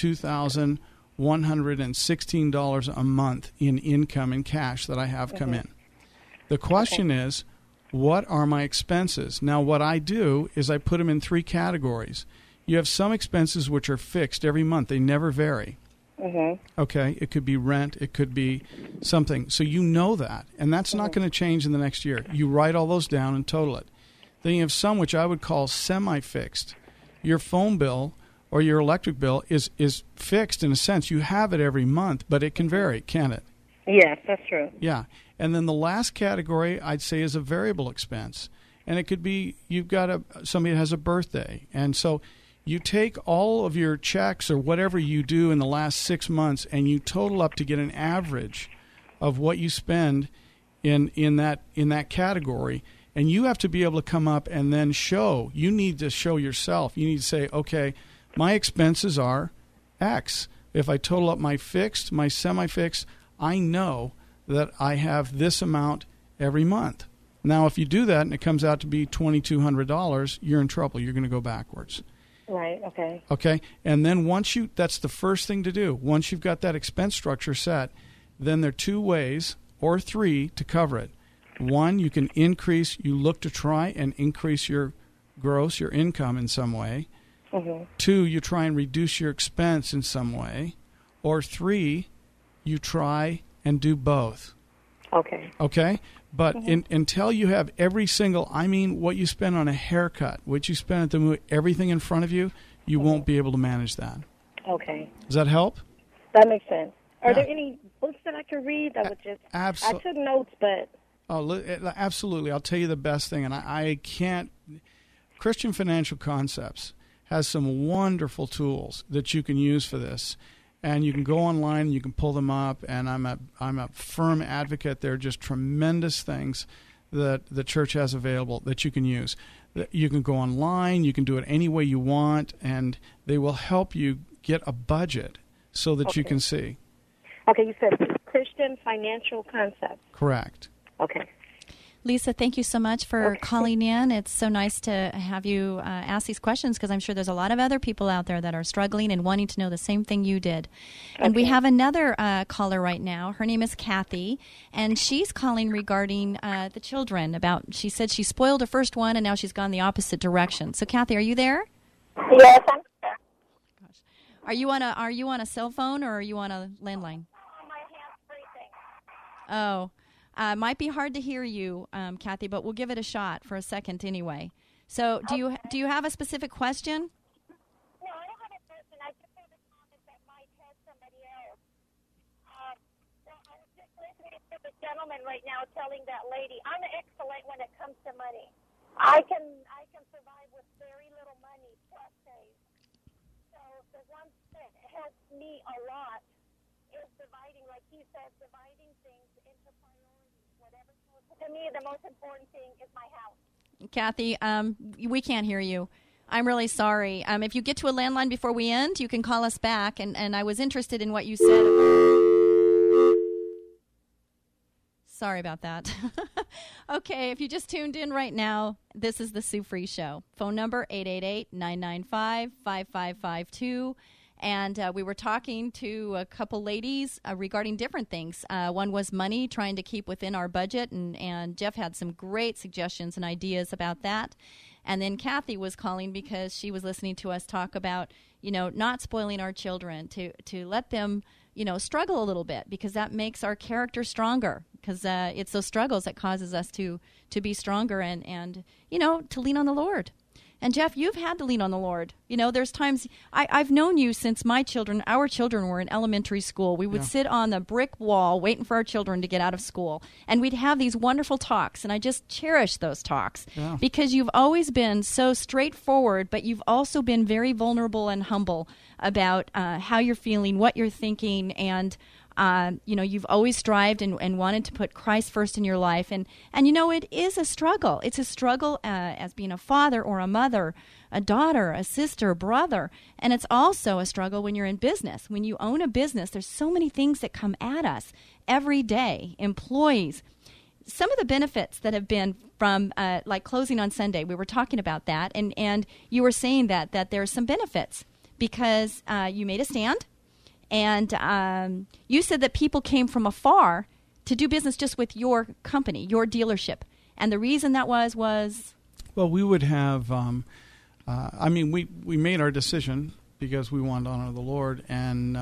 $2,116 a month in income in cash that I have come in. The question is, what are my expenses? Now, what I do is I put them in 3 categories. You have some expenses which are fixed every month. They never vary. Okay, it could be rent, it could be something. So you know that, and that's not going to change in the next year. You write all those down and total it. Then you have some which I would call semi-fixed. Your phone bill or your electric bill is fixed in a sense. You have it every month, but it can vary, can't it? Yes, that's true. Yeah. And then the last category I'd say is a variable expense. And it could be you've got somebody that has a birthday. And so you take all of your checks or whatever you do in the last 6 months and you total up to get an average of what you spend in that category. And you have to be able to come up and then show. You need to show yourself. You need to say, okay, my expenses are X. If I total up my fixed, my semi-fixed, I know that I have this amount every month. Now, if you do that and it comes out to be $2,200, you're in trouble. You're going to go backwards. Right, okay. Okay, and then that's the first thing to do. Once you've got that expense structure set, then there are 2 ways or 3 to cover it. 1, you look to try and increase your gross, your income in some way. 2, you try and reduce your expense in some way. Or 3, you try and do both. Okay. Okay? But until you have every single, what you spend on a haircut, what you spend at the movie, everything in front of you, you won't be able to manage that. Okay. Does that help? That makes sense. Are there any books that I can read that would just... I took notes, but... Oh, absolutely. I'll tell you the best thing, and I can't... Christian Financial Concepts has some wonderful tools that you can use for this. And you can go online and you can pull them up, and I'm a firm advocate. There are just tremendous things that the church has available that you can use. You can go online, you can do it any way you want, and they will help you get a budget so that you can see. Okay, you said Christian Financial Concepts. Correct. Okay. Lisa, thank you so much for calling in. It's so nice to have you ask these questions because I'm sure there's a lot of other people out there that are struggling and wanting to know the same thing you did. And we have another caller right now. Her name is Kathy, and she's calling regarding the children. She said she spoiled her first one, and now she's gone the opposite direction. So, Kathy, are you there? Yes, I'm there. Gosh. Are you on a cell phone or are you on a landline? My hands-free thing. Oh. Might be hard to hear you, Kathy, but we'll give it a shot for a second anyway. So, do you have a specific question? No, I don't have a question. I just have a comment that might help somebody else. I was just listening to the gentleman right now telling that lady, I'm excellent when it comes to money. I can survive with very little money plus save. So the one that helps me a lot is dividing, like he said, dividing things into priorities. To me, the most important thing is my house. Kathy, we can't hear you. I'm really sorry. If you get to a landline before we end, you can call us back. And I was interested in what you said. Sorry about that. Okay, if you just tuned in right now, this is the Sue Free Show. Phone number 888-995-5552. And we were talking to a couple ladies regarding different things. One was money, trying to keep within our budget, and Jeff had some great suggestions and ideas about that. And then Kathy was calling because she was listening to us talk about, not spoiling our children, to let them, struggle a little bit, because that makes our character stronger, because it's those struggles that causes us to be stronger and to lean on the Lord. And, Jeff, you've had to lean on the Lord. There's times I've known you since our children were in elementary school. We would sit on the brick wall waiting for our children to get out of school. And we'd have these wonderful talks. And I just cherish those talks because you've always been so straightforward, but you've also been very vulnerable and humble about how you're feeling, what you're thinking, and you've always strived and wanted to put Christ first in your life. And it is a struggle. It's a struggle as being a father or a mother, a daughter, a sister, brother. And it's also a struggle when you're in business. When you own a business, there's so many things that come at us every day. Employees, some of the benefits that have been from like closing on Sunday, we were talking about that, and you were saying that there are some benefits because you made a stand, and you said that people came from afar to do business just with your company, your dealership, and the reason that was well, we would have. We made our decision because we wanted to honor the Lord, and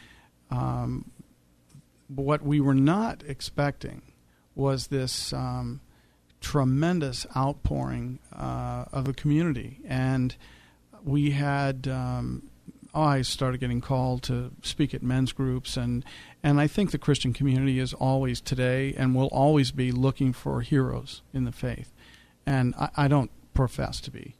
what we were not expecting was this tremendous outpouring of the community. And we had, I started getting called to speak at men's groups, and I think the Christian community is always today and will always be looking for heroes in the faith. And I don't profess to be,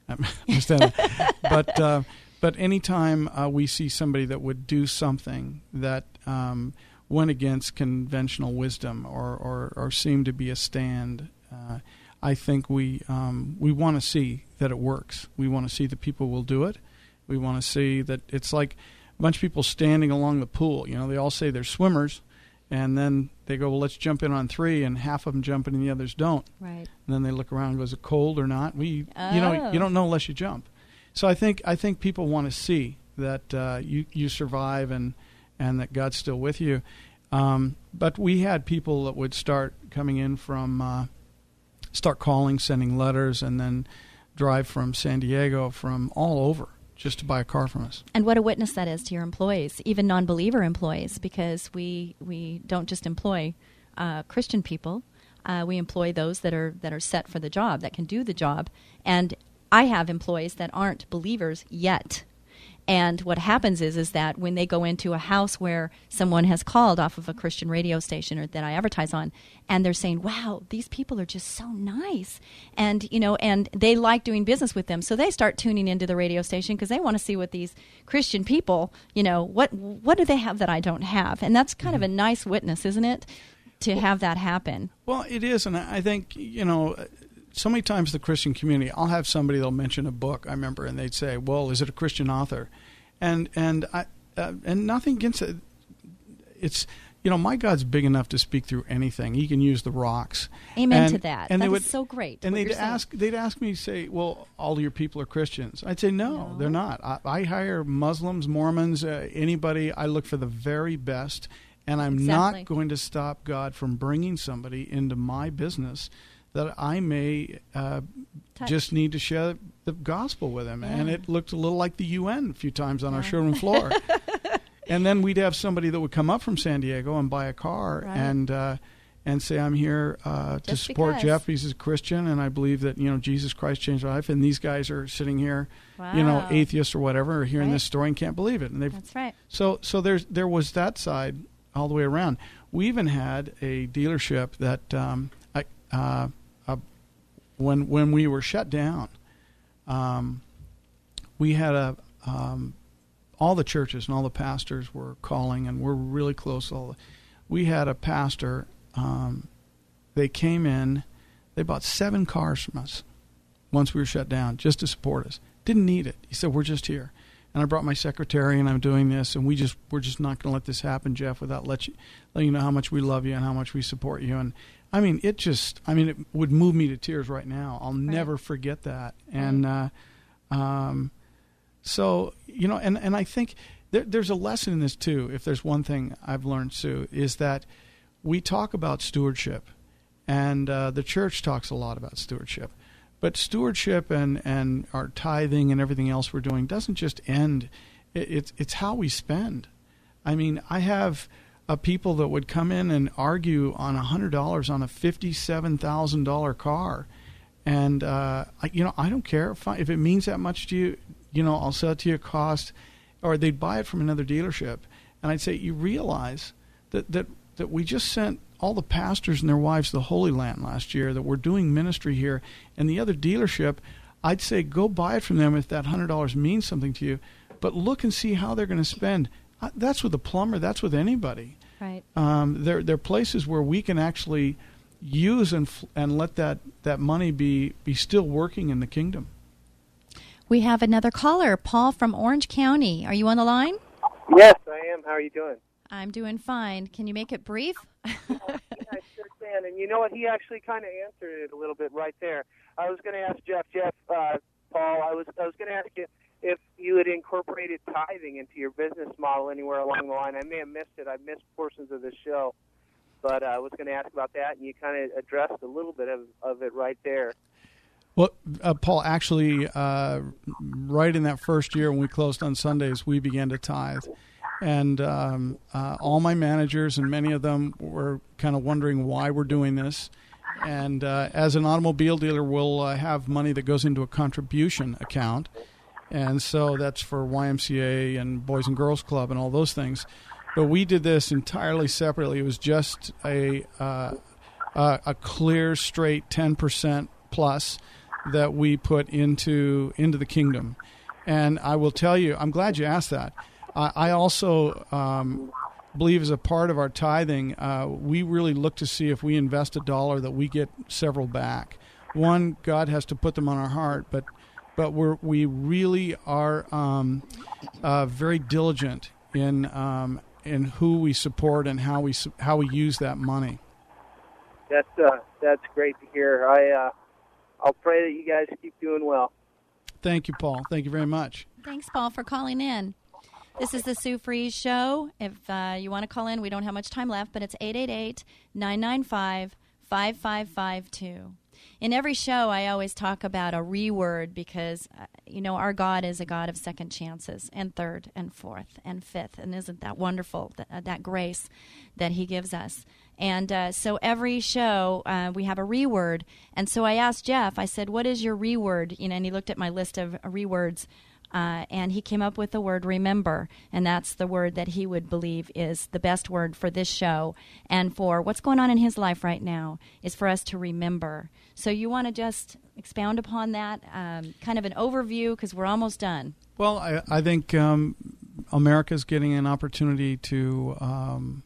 but anytime we see somebody that would do something that went against conventional wisdom or seemed to be a stand, I think we want to see that it works. We want to see that people will do it. We want to see that it's like a bunch of people standing along the pool. You know, they all say they're swimmers, and then they go, well, let's jump in on 3, and half of them jump in and the others don't. Right. And then they look around and go, is it cold or not? You don't know unless you jump. So I think people want to see that you survive and that God's still with you. But we had people that would start coming in from, start calling, sending letters, and then drive from San Diego, from all over, just to buy a car from us. And what a witness that is to your employees, even non-believer employees, because we don't just employ Christian people. We employ those that are set for the job, that can do the job. And I have employees that aren't believers yet. And what happens is that when they go into a house where someone has called off of a Christian radio station or that I advertise on, and they're saying, wow, these people are just so nice. And, and they like doing business with them. So they start tuning into the radio station because they want to see what these Christian people, what do they have that I don't have? And that's kind of a nice witness, isn't it, to have that happen? Well, it is. And I think, so many times the Christian community, I'll have somebody, they'll mention a book, I remember, and they'd say, well, is it a Christian author? And nothing against it. It's, my God's big enough to speak through anything. He can use the rocks. Amen to that. And that is so great. And they'd ask me, say, well, all your people are Christians. I'd say, no. They're not. I hire Muslims, Mormons, anybody. I look for the very best, and I'm not going to stop God from bringing somebody into my business that I may just need to share the gospel with him. Yeah. And it looked a little like the UN a few times on our showroom floor. And then we'd have somebody that would come up from San Diego and buy a car and say, I'm here to support Jeff. He's a Christian, and I believe that, Jesus Christ changed my life. And these guys are sitting here, atheists or whatever, or hearing this story and can't believe it. And that's right. So there was that side all the way around. We even had a dealership that when we were shut down, we had all the churches and all the pastors were calling, and we're really close. We had a pastor. They came in. They bought 7 cars from us once we were shut down just to support us. Didn't need it. He said, we're just here. And I brought my secretary, and I'm doing this, and we're just not going to let this happen, Jeff, without letting you know how much we love you and how much we support you. And it would move me to tears right now. I'll never forget that. And so, and I think there's a lesson in this too. If there's one thing I've learned, Sue, is that we talk about stewardship, and the church talks a lot about stewardship. But stewardship and our tithing and everything else we're doing doesn't just end. It's how we spend. I have people that would come in and argue on $100 on a $57,000 car, and I don't care if it means that much to you. I'll sell it to you at cost, or they'd buy it from another dealership, and I'd say, you realize that we just sent all the pastors and their wives to the Holy Land last year, that we're doing ministry here, and the other dealership, I'd say go buy it from them if that $100 means something to you, but look and see how they're going to spend. That's with a plumber. That's with anybody. Right. There are places where we can actually use and let that money be still working in the kingdom. We have another caller, Paul from Orange County. Are you on the line? Yes, I am. How are you doing? I'm doing fine. Can you make it brief? I sure can. man. And you know what? He actually kind of answered it a little bit right there. I was going to ask Paul, I was going to ask you if you had incorporated tithing into your business model anywhere along the line. I may have missed it. I missed portions of the show. But I was going to ask about that, and you kind of addressed a little bit of it right there. Well, Paul, actually, right in that first year when we closed on Sundays, we began to tithe. And all my managers, and many of them were kind of wondering why we're doing this. And as an automobile dealer, we'll have money that goes into a contribution account. And so that's for YMCA and Boys and Girls Club and all those things. But we did this entirely separately. It was just a clear, straight 10% plus that we put into the kingdom. And I will tell you, I'm glad you asked that. I also believe as a part of our tithing, we really look to see if we invest $1 that we get several back. One, God has to put them on our heart, but we really are very diligent in who we support and how we use that money. That's great to hear. I'll pray that you guys keep doing well. Thank you, Paul. Thank you very much. Thanks, Paul, for calling in. This is the Sue Fries Show. If you want to call in, we don't have much time left, but it's 888-995-5552. In every show, I always talk about a reword because, our God is a God of second chances and third and fourth and fifth. And isn't that wonderful, that grace that he gives us? And so every show, we have a reword. And so I asked Jeff, I said, what is your reword? And he looked at my list of rewords. And he came up with the word remember, and that's the word that he would believe is the best word for this show and for what's going on in his life right now is for us to remember. So you want to just expound upon that, kind of an overview, because we're almost done. Well, I think America's getting an opportunity to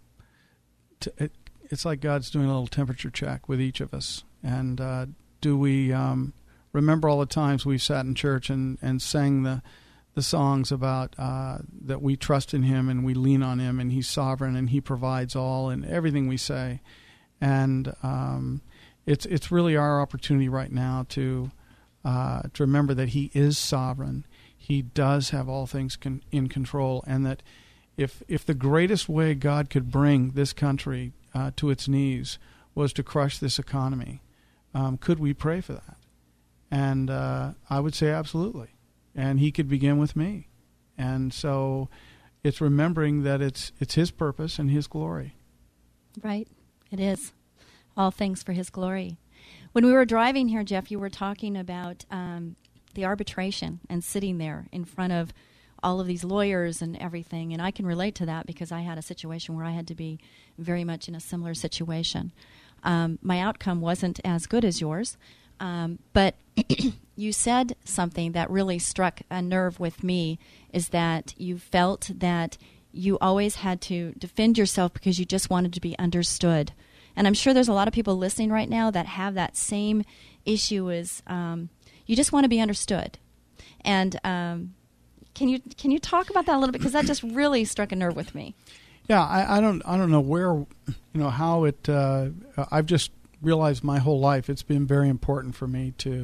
it's like God's doing a little temperature check with each of us. And do we remember all the times we've sat in church and sang the songs about that we trust in him and we lean on him and he's sovereign and he provides all and everything we say. And it's really our opportunity right now to remember that he is sovereign. He does have all things in control, and that if the greatest way God could bring this country to its knees was to crush this economy, could we pray for that? And I would say absolutely. And he could begin with me. And so it's remembering that it's his purpose and his glory. Right. It is. All things for his glory. When we were driving here, Jeff, you were talking about the arbitration and sitting there in front of all of these lawyers and everything. And I can relate to that because I had a situation where I had to be very much in a similar situation. My outcome wasn't as good as yours. But you said something that really struck a nerve with me, is that you felt that you always had to defend yourself because you just wanted to be understood. And I'm sure there's a lot of people listening right now that have that same issue, is you just want to be understood. And can you talk about that a little bit, because that just really struck a nerve with me. Yeah, I don't know where, how it. I've just realized my whole life it's been very important for me to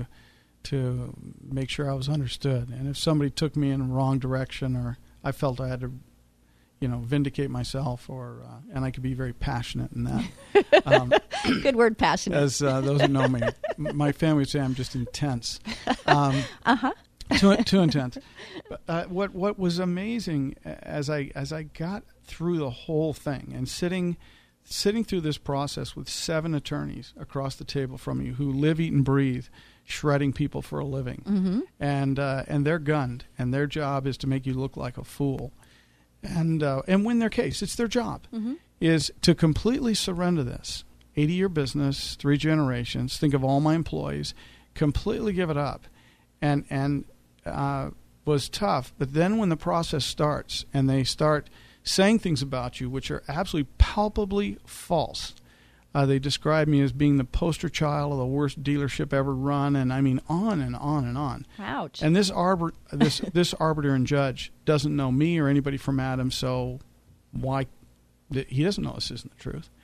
make sure I was understood. And if somebody took me in the wrong direction, or I felt I had to, vindicate myself, or and I could be very passionate in that. Good word, passionate. As those who know me, my family would say I'm just intense. Too intense. But what was amazing as I got through the whole thing and sitting through this process with 7 attorneys across the table from you who live, eat, and breathe shredding people for a living, mm-hmm. and they're gunned, and their job is to make you look like a fool, and win their case. It's their job, mm-hmm. is to completely surrender this 80-year business, 3 generations. Think of all my employees, completely give it up, and was tough. But then when the process starts and they start saying things about you which are absolutely palpably false. They describe me as being the poster child of the worst dealership ever run, and I mean on and on and on. Ouch. And this arbiter and judge doesn't know me or anybody from Adam, so why? He doesn't know this isn't the truth.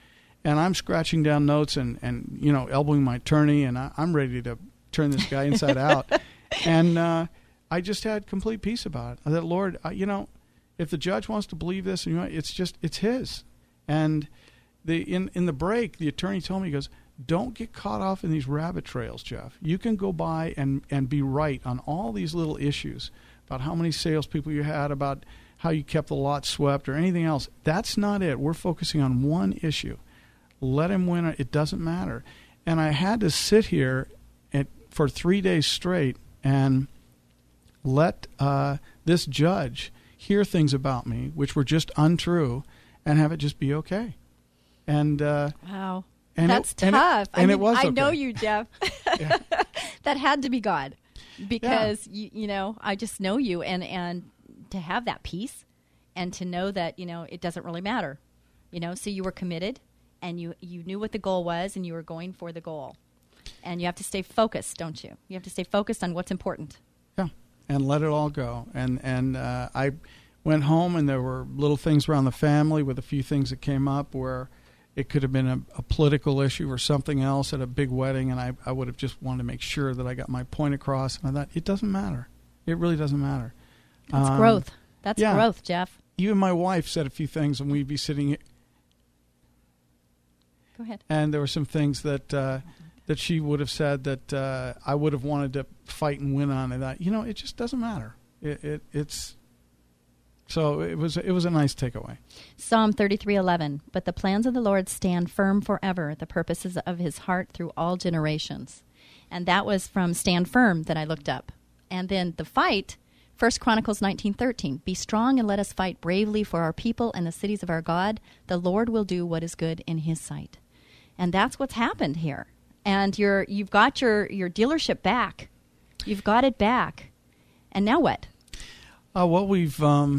And I'm scratching down notes and elbowing my attorney, and I'm ready to turn this guy inside out. And I just had complete peace about it. I said, Lord, if the judge wants to believe this, it's his. And in the break, the attorney told me, he goes, don't get caught off in these rabbit trails, Jeff. You can go by and be right on all these little issues about how many salespeople you had, about how you kept the lot swept or anything else. That's not it. We're focusing on one issue. Let him win. It doesn't matter. And I had to sit here for 3 days straight and let this judge hear things about me which were just untrue and have it just be okay. And wow. And that's tough. It was okay. I know you, Jeff. Yeah. That had to be God, because I just know you, and to have that peace and to know that it doesn't really matter, so you were committed and you knew what the goal was and you were going for the goal, and you have to stay focused, don't you? You have to stay focused on what's important. Yeah, and let it all go. And I went home, and there were little things around the family with a few things that came up where it could have been a political issue or something else at a big wedding, and I would have just wanted to make sure that I got my point across. And I thought, it doesn't matter. It really doesn't matter. That's growth. That's growth, Jeff. Even my wife said a few things, and we'd be sitting here. Go ahead. And there were some things that she would have said that I would have wanted to fight and win on. And that, it just doesn't matter. It's... So it was a nice takeaway. Psalm 33:11. But the plans of the Lord stand firm forever, the purposes of his heart through all generations. And that was from Stand Firm that I looked up. And then the fight, 1 Chronicles 19:13. Be strong and let us fight bravely for our people and the cities of our God. The Lord will do what is good in his sight. And that's what's happened here. And you've got your dealership back. You've got it back. And now what? Well, we've...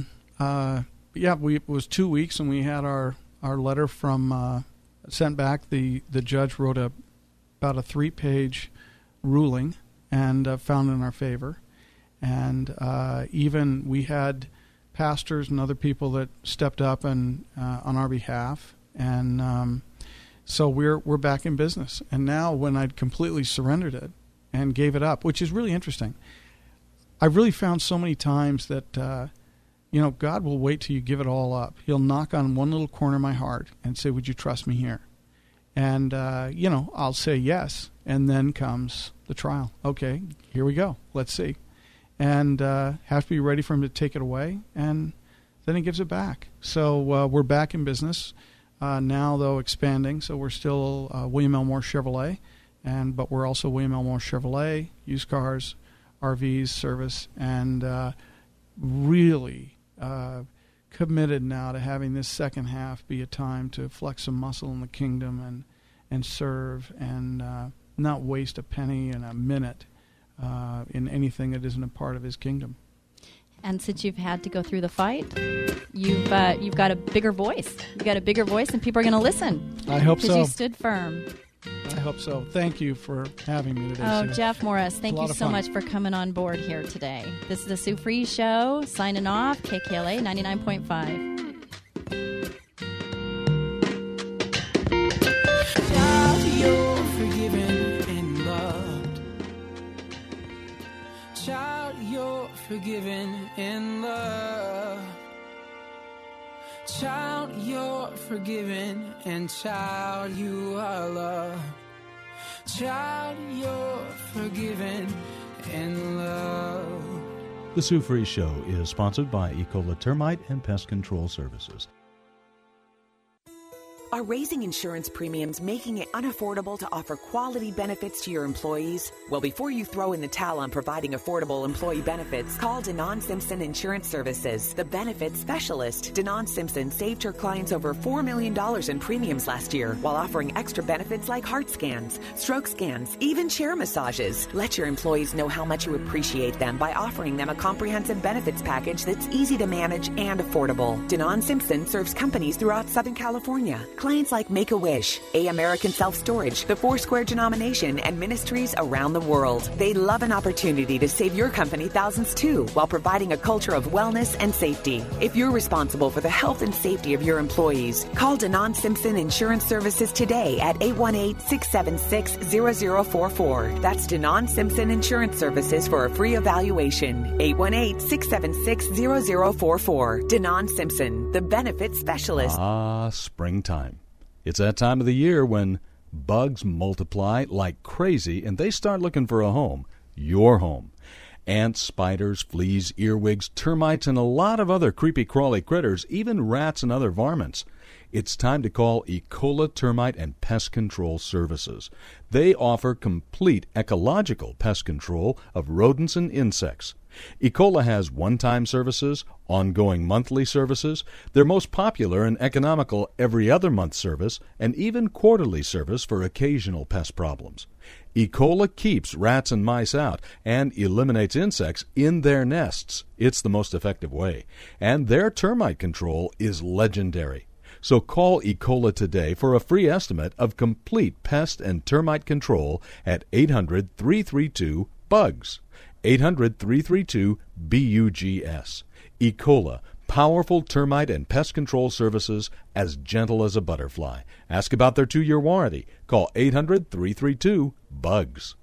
it was 2 weeks, and we had our letter from sent back. The judge wrote about a 3-page ruling and found in our favor. And even we had pastors and other people that stepped up and on our behalf. And so we're back in business. And now, when I'd completely surrendered it and gave it up, which is really interesting, I've really found so many times that God will wait till you give it all up. He'll knock on one little corner of my heart and say, would you trust me here? And, I'll say yes. And then comes the trial. Okay, here we go. Let's see. And have to be ready for him to take it away. And then he gives it back. So we're back in business now, though expanding. So we're still William L. Morris Chevrolet. But we're also William L. Morris Chevrolet, used cars, RVs, service, and really committed now to having this second half be a time to flex some muscle in the kingdom and serve and not waste a penny and a minute in anything that isn't a part of his kingdom. And since you've had to go through the fight, you've got a bigger voice. You've got a bigger voice, and people are going to listen. I hope so. Because you stood firm. I hope so. Thank you for having me today. Oh, Jeff Morris, thank you so much for coming on board here today. This is the Sue Fries Show, signing off, KKLA 99.5. Child, you're forgiven and loved. Child, you're forgiven and loved. Child, you're forgiven, and child, you are loved. Child, you're forgiven and loved. The Sue Fries Show is sponsored by Ecola Termite and Pest Control Services. Are raising insurance premiums making it unaffordable to offer quality benefits to your employees? Well, before you throw in the towel on providing affordable employee benefits, call Denon Simpson Insurance Services, the benefits specialist. Denon Simpson saved her clients over $4 million in premiums last year while offering extra benefits like heart scans, stroke scans, even chair massages. Let your employees know how much you appreciate them by offering them a comprehensive benefits package that's easy to manage and affordable. Denon Simpson serves companies throughout Southern California. Clients like Make-A-Wish, A American Self-Storage, the Foursquare Denomination, and ministries around the world. They love an opportunity to save your company thousands too, while providing a culture of wellness and safety. If you're responsible for the health and safety of your employees, call Denon Simpson Insurance Services today at 818-676-0044. That's Denon Simpson Insurance Services for a free evaluation. 818-676-0044. Denon Simpson, the benefits specialist. Springtime. It's that time of the year when bugs multiply like crazy and they start looking for a home, your home. Ants, spiders, fleas, earwigs, termites, and a lot of other creepy crawly critters, even rats and other varmints. It's time to call Ecola Termite and Pest Control Services. They offer complete ecological pest control of rodents and insects. Ecola has one-time services, ongoing monthly services, their most popular and economical every other month service, and even quarterly service for occasional pest problems. Ecola keeps rats and mice out and eliminates insects in their nests. It's the most effective way. And their termite control is legendary. So call Ecola today for a free estimate of complete pest and termite control at 800-332-BUGS. 800-332-BUGS. Ecola, powerful termite and pest control services as gentle as a butterfly. Ask about their 2-year warranty. Call 800-332-BUGS.